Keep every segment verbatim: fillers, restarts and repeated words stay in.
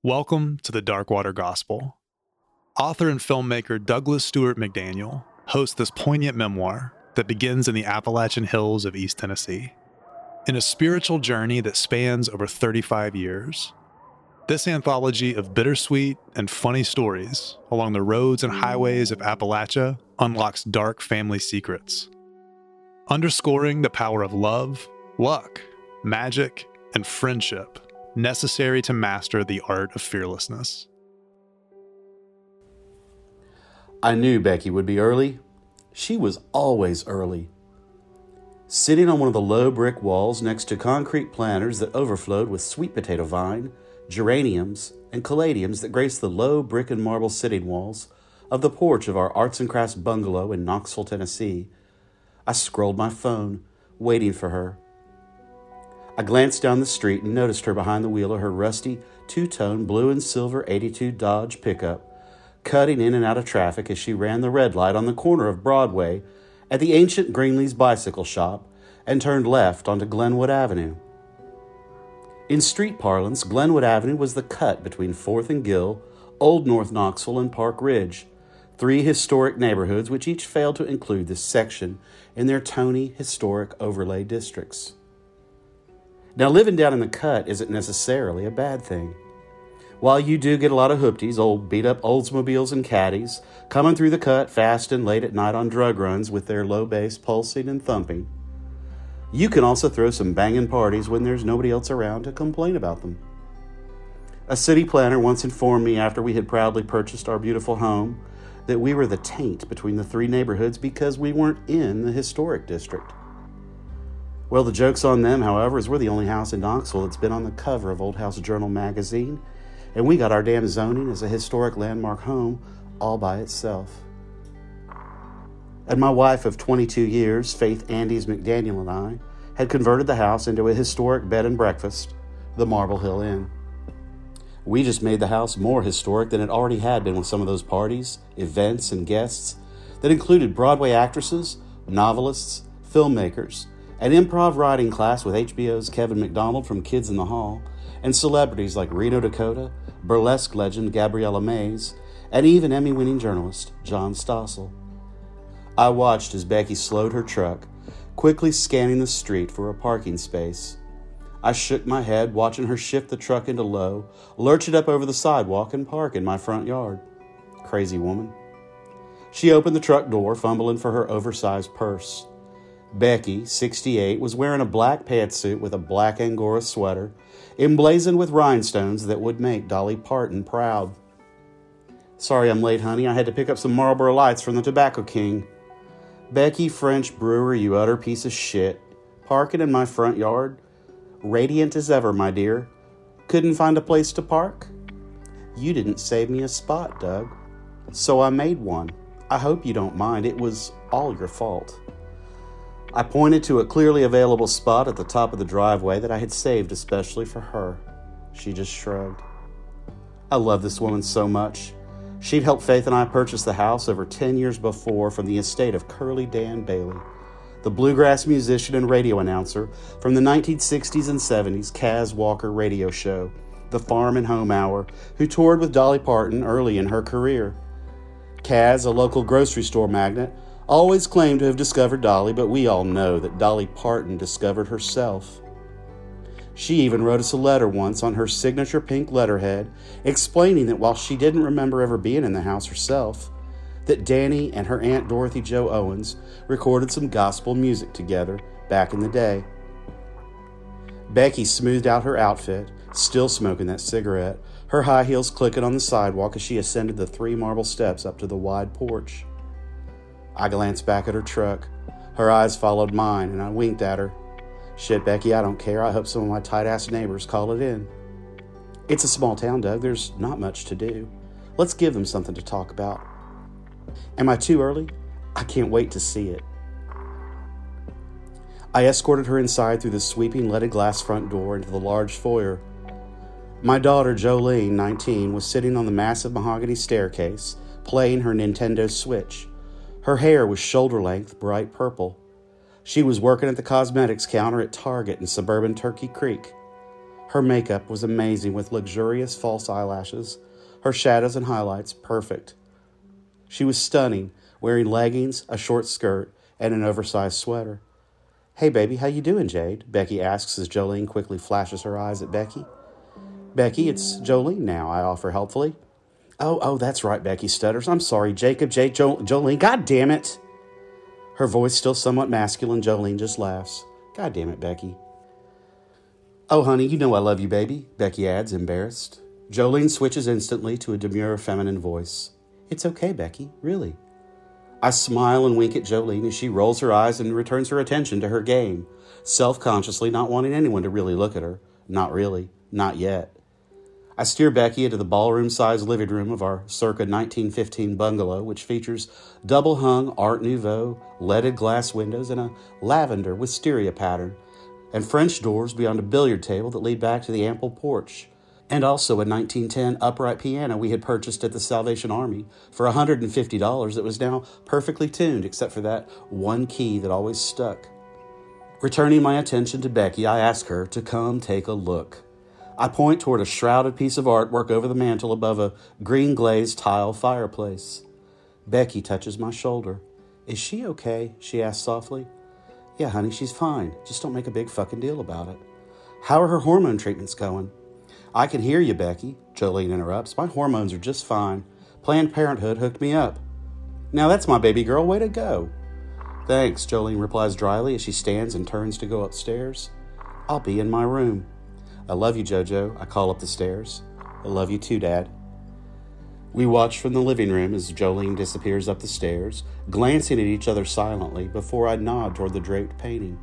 Welcome to the Darkwater Gospel. Author and filmmaker Douglas Stewart McDaniel hosts this poignant memoir that begins in the Appalachian Hills of East Tennessee. In a spiritual journey that spans over thirty-five years, this anthology of bittersweet and funny stories along the roads and highways of Appalachia unlocks dark family secrets, underscoring the power of love, luck, magic, and friendship necessary to master the art of fearlessness. I knew Becky would be early. She was always early. Sitting on one of the low brick walls next to concrete planters that overflowed with sweet potato vine, geraniums, and caladiums that graced the low brick and marble sitting walls of the porch of our arts and crafts bungalow in Knoxville, Tennessee, I scrolled my phone, waiting for her. I glanced down the street and noticed her behind the wheel of her rusty, two-tone blue and silver eighty-two Dodge pickup, cutting in and out of traffic as she ran the red light on the corner of Broadway at the ancient Greenlee's bicycle shop and turned left onto Glenwood Avenue. In street parlance, Glenwood Avenue was the cut between fourth and Gill, Old North Knoxville, and Park Ridge, three historic neighborhoods which each failed to include this section in their Tony historic overlay districts. Now, living down in the cut isn't necessarily a bad thing. While you do get a lot of hoopties, old beat-up Oldsmobiles and caddies, coming through the cut fast and late at night on drug runs with their low bass pulsing and thumping, you can also throw some banging parties when there's nobody else around to complain about them. A city planner once informed me after we had proudly purchased our beautiful home that we were the taint between the three neighborhoods because we weren't in the historic district. Well, the joke's on them, however, as we're the only house in Knoxville that's been on the cover of Old House Journal magazine, and we got our damn zoning as a historic landmark home all by itself. And my wife of twenty-two years, Faith Andes McDaniel, and I had converted the house into a historic bed and breakfast, the Marble Hill Inn. We just made the house more historic than it already had been with some of those parties, events, and guests that included Broadway actresses, novelists, filmmakers, an improv writing class with H B O's Kevin McDonald from Kids in the Hall, and celebrities like Reno Dakota, burlesque legend Gabriella Mays, and even Emmy-winning journalist John Stossel. I watched as Becky slowed her truck, quickly scanning the street for a parking space. I shook my head, watching her shift the truck into low, lurch it up over the sidewalk, and park in my front yard. Crazy woman. She opened the truck door, fumbling for her oversized purse. Becky, sixty-eight, was wearing a black pantsuit with a black Angora sweater, emblazoned with rhinestones that would make Dolly Parton proud. "Sorry I'm late, honey. I had to pick up some Marlboro Lights from the Tobacco King." "Becky French Brewer, you utter piece of shit. Parking in my front yard? Radiant as ever, my dear. Couldn't find a place to park?" "You didn't save me a spot, Doug. So I made one. I hope you don't mind. It was all your fault." I pointed to a clearly available spot at the top of the driveway that I had saved especially for her. She just shrugged. I love this woman so much. She'd helped Faith and I purchase the house over ten years before from the estate of Curly Dan Bailey, the bluegrass musician and radio announcer from the nineteen sixties and seventies Kaz Walker radio show, The Farm and Home Hour, who toured with Dolly Parton early in her career. Kaz, a local grocery store magnate, always claimed to have discovered Dolly, but we all know that Dolly Parton discovered herself. She even wrote us a letter once on her signature pink letterhead, explaining that while she didn't remember ever being in the house herself, that Danny and her Aunt Dorothy Jo Owens recorded some gospel music together back in the day. Becky smoothed out her outfit, still smoking that cigarette, her high heels clicking on the sidewalk as she ascended the three marble steps up to the wide porch. I glanced back at her truck. Her eyes followed mine, and I winked at her. "Shit, Becky, I don't care. I hope some of my tight-ass neighbors call it in." "It's a small town, Doug. There's not much to do. Let's give them something to talk about." "Am I too early? I can't wait to see it." I escorted her inside through the sweeping leaded glass front door into the large foyer. My daughter, Jolene, nineteen, was sitting on the massive mahogany staircase, playing her Nintendo Switch. Her hair was shoulder-length, bright purple. She was working at the cosmetics counter at Target in suburban Turkey Creek. Her makeup was amazing with luxurious false eyelashes, her shadows and highlights perfect. She was stunning, wearing leggings, a short skirt, and an oversized sweater. "Hey, baby, how you doing, Jade?" Becky asks as Jolene quickly flashes her eyes at Becky. "Becky, it's Jolene now," I offer helpfully. Oh, oh, that's right, Becky stutters. "I'm sorry, Jacob, Jake, jo- Jolene, God damn it." Her voice still somewhat masculine, Jolene just laughs. "God damn it, Becky." "Oh, honey, you know I love you, baby," Becky adds, embarrassed. Jolene switches instantly to a demure feminine voice. "It's okay, Becky, really." I smile and wink at Jolene as she rolls her eyes and returns her attention to her game, self-consciously not wanting anyone to really look at her. Not really. Not yet. I steer Becky into the ballroom-sized living room of our circa nineteen fifteen bungalow, which features double-hung Art Nouveau, leaded glass windows, and a lavender wisteria pattern, and French doors beyond a billiard table that lead back to the ample porch, and also a nineteen ten upright piano we had purchased at the Salvation Army for one hundred fifty dollars that was now perfectly tuned except for that one key that always stuck. Returning my attention to Becky, I ask her to come take a look. I point toward a shrouded piece of artwork over the mantel above a green-glazed tile fireplace. Becky touches my shoulder. "Is she okay?" she asks softly. "Yeah, honey, she's fine. Just don't make a big fucking deal about it." "How are her hormone treatments going?" "I can hear you, Becky," Jolene interrupts. "My hormones are just fine. Planned Parenthood hooked me up." "Now that's my baby girl. Way to go." "Thanks," Jolene replies dryly as she stands and turns to go upstairs. "I'll be in my room." "I love you, Jojo," I call up the stairs. "I love you too, Dad." We watch from the living room as Jolene disappears up the stairs, glancing at each other silently before I nod toward the draped painting.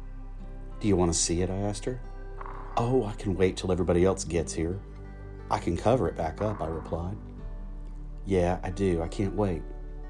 "Do you want to see it?" I asked her. "Oh, I can wait till everybody else gets here." "I can cover it back up," I replied. "Yeah, I do. I can't wait."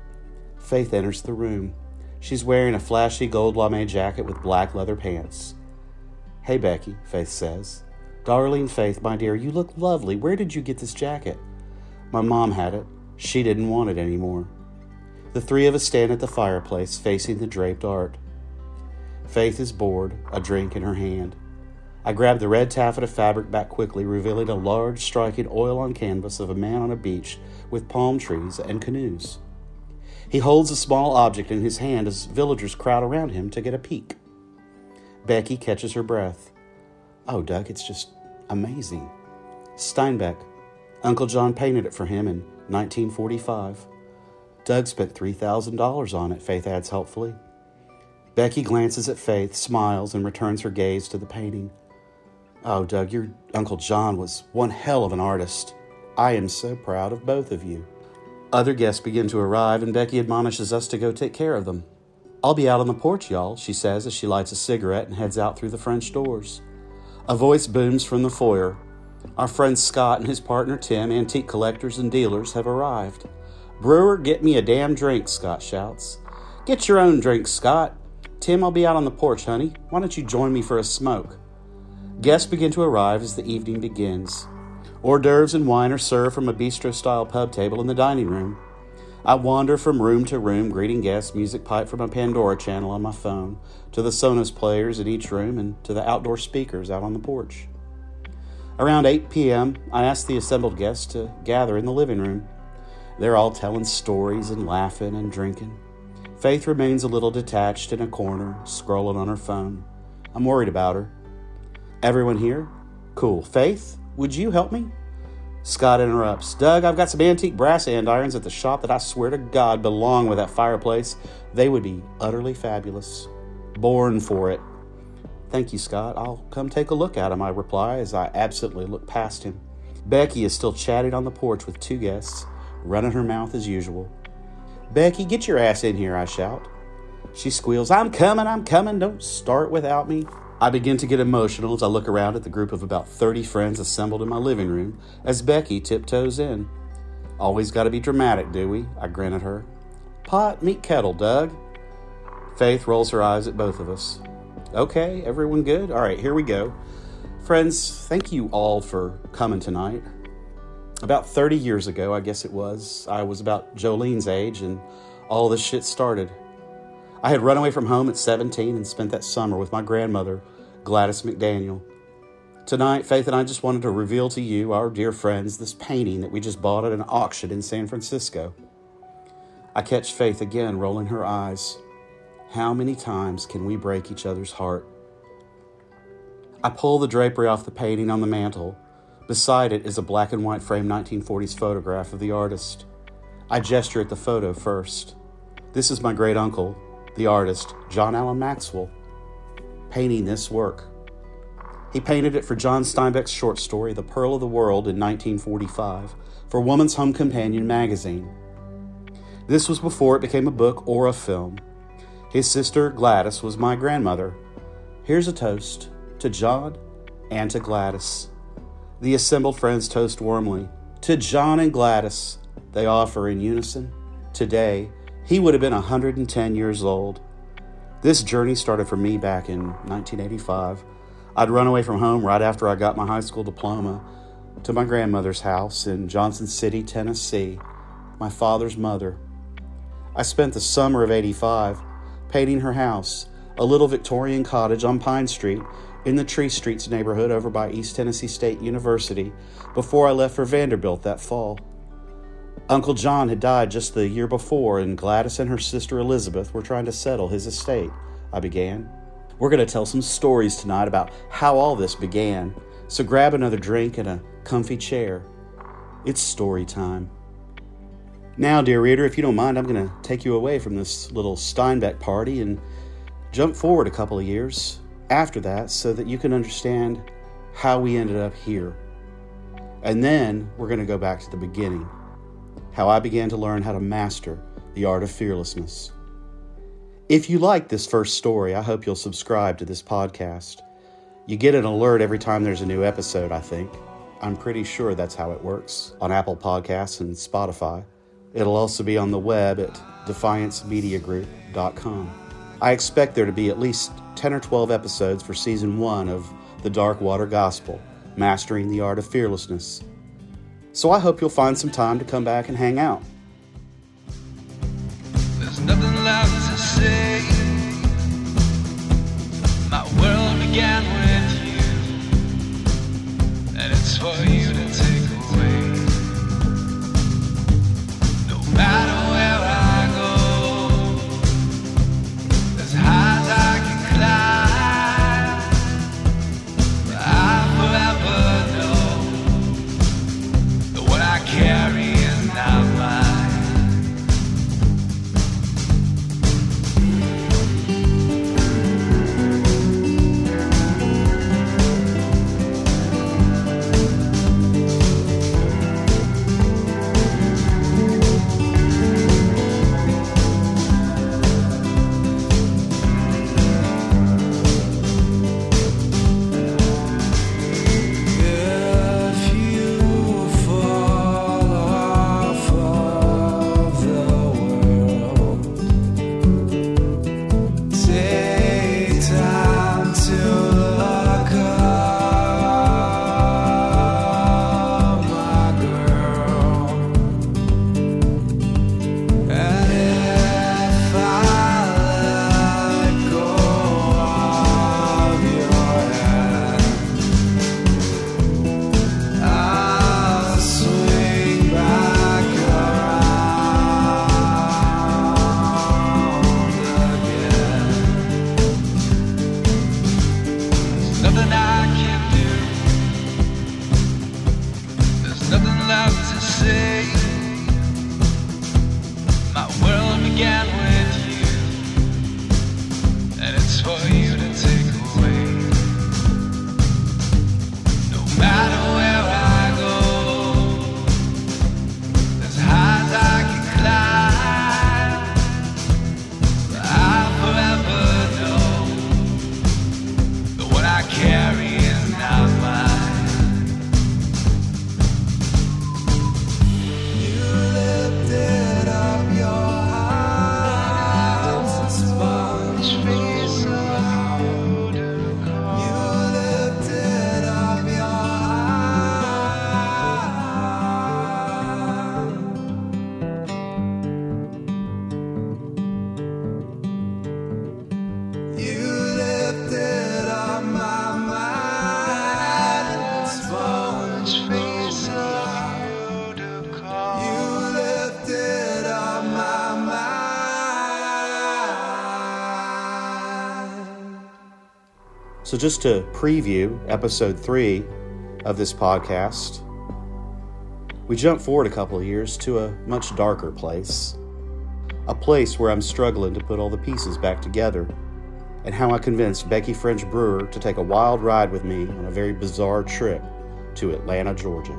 Faith enters the room. She's wearing a flashy gold lame jacket with black leather pants. "Hey, Becky," Faith says. "Darling Faith, my dear, you look lovely. Where did you get this jacket?" "My mom had it. She didn't want it anymore." The three of us stand at the fireplace, facing the draped art. Faith is bored, a drink in her hand. I grab the red taffeta fabric back quickly, revealing a large, striking oil-on canvas of a man on a beach with palm trees and canoes. He holds a small object in his hand as villagers crowd around him to get a peek. Becky catches her breath. "Oh, Doug, it's just amazing." "Steinbeck. Uncle John painted it for him in nineteen forty-five. Doug spent three thousand dollars on it," Faith adds helpfully. Becky glances at Faith, smiles, and returns her gaze to the painting. "Oh, Doug, your Uncle John was one hell of an artist. I am so proud of both of you." Other guests begin to arrive, and Becky admonishes us to go take care of them. "I'll be out on the porch, y'all," she says as she lights a cigarette and heads out through the French doors. A voice booms from the foyer. Our friend Scott and his partner Tim, antique collectors and dealers, have arrived. "Brewer, get me a damn drink," Scott shouts. "Get your own drink, Scott." "Tim, I'll be out on the porch, honey. Why don't you join me for a smoke?" Guests begin to arrive as the evening begins. Hors d'oeuvres and wine are served from a bistro-style pub table in the dining room. I wander from room to room, greeting guests, music piped from a Pandora channel on my phone, to the Sonos players in each room, and to the outdoor speakers out on the porch. Around eight p.m., I ask the assembled guests to gather in the living room. They're all telling stories and laughing and drinking. Faith remains a little detached in a corner, scrolling on her phone. I'm worried about her. "Everyone here? Cool. Faith, would you help me?" Scott interrupts. "Doug, I've got some antique brass andirons at the shop that I swear to God belong with that fireplace. They would be utterly fabulous." "Born for it." "Thank you, Scott. I'll come take a look at him," I reply as I absently look past him. Becky is still chatting on the porch with two guests, running her mouth as usual. "Becky, get your ass in here," I shout. She squeals, "I'm coming, I'm coming. Don't start without me." I begin to get emotional as I look around at the group of about thirty friends assembled in my living room as Becky tiptoes in. "Always got to be dramatic, do we?" I grin at her. "Pot, meet kettle, Doug." Faith rolls her eyes at both of us. "Okay, everyone good? All right, here we go. Friends, thank you all for coming tonight. About thirty years ago, I guess it was, I was about Jolene's age and all this shit started. I had run away from home at seventeen and spent that summer with my grandmother, Gladys McDaniel. Tonight, Faith and I just wanted to reveal to you, our dear friends, this painting that we just bought at an auction in San Francisco. I catch Faith again rolling her eyes. How many times can we break each other's heart? I pull the drapery off the painting on the mantle. Beside it is a black and white framed nineteen forties photograph of the artist. I gesture at the photo first. This is my great uncle, the artist, John Allen Maxwell, painting this work. He painted it for John Steinbeck's short story, The Pearl of the World, in nineteen forty-five, for Woman's Home Companion magazine. This was before it became a book or a film. His sister, Gladys, was my grandmother. Here's a toast to John and to Gladys. The assembled friends toast warmly. To John and Gladys, they offer in unison. Today, he would have been one hundred ten years old. This journey started for me back in nineteen eighty-five. I'd run away from home right after I got my high school diploma to my grandmother's house in Johnson City, Tennessee, my father's mother. I spent the summer of eighty-five painting her house, a little Victorian cottage on Pine Street in the Tree Streets neighborhood over by East Tennessee State University, before I left for Vanderbilt that fall. Uncle John had died just the year before, and Gladys and her sister Elizabeth were trying to settle his estate, I began. We're going to tell some stories tonight about how all this began, so grab another drink and a comfy chair. It's story time. Now, dear reader, if you don't mind, I'm going to take you away from this little Steinbeck party and jump forward a couple of years after that so that you can understand how we ended up here. And then we're going to go back to the beginning, how I began to learn how to master the art of fearlessness. If you like this first story, I hope you'll subscribe to this podcast. You get an alert every time there's a new episode, I think. I'm pretty sure that's how it works on Apple Podcasts and Spotify. It'll also be on the web at defiance media group dot com. I expect there to be at least ten or twelve episodes for season one of The Dark Water Gospel, Mastering the Art of Fearlessness. So I hope you'll find some time to come back and hang out. There's nothing left to say. My world began with you, and it's for you to take away. No matter where I go, as high as I can climb, I forever know that what I carry is not mine. So just to preview episode three of this podcast, we jump forward a couple of years to a much darker place. A place where I'm struggling to put all the pieces back together, and how I convinced Becky French Brewer to take a wild ride with me on a very bizarre trip to Atlanta, Georgia.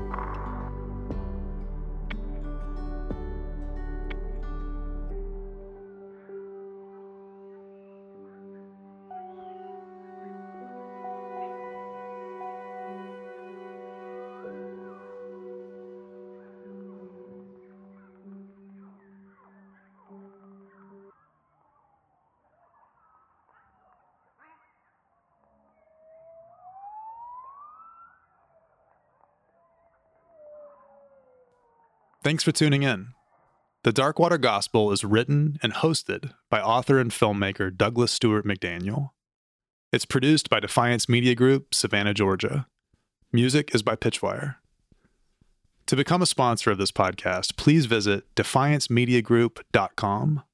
Thanks for tuning in. The Darkwater Gospel is written and hosted by author and filmmaker Douglas Stewart McDaniel. It's produced by Defiance Media Group, Savannah, Georgia. Music is by Pitchwire. To become a sponsor of this podcast, please visit defiance media group dot com.